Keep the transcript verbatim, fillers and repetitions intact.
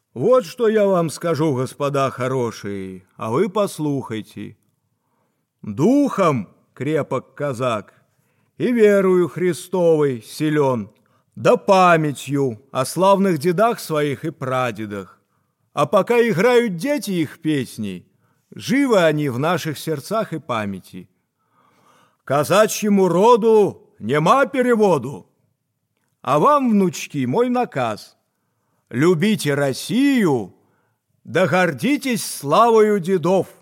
Вот что я вам скажу, господа хорошие, а вы послухайте. Духом крепок казак, и верою Христовой силен, да памятью о славных дедах своих и прадедах. А пока играют дети их песни, живы они в наших сердцах и памяти. Казачьему роду нема переводу, а вам, внучки, мой наказ: любите Россию, да гордитесь славою дедов.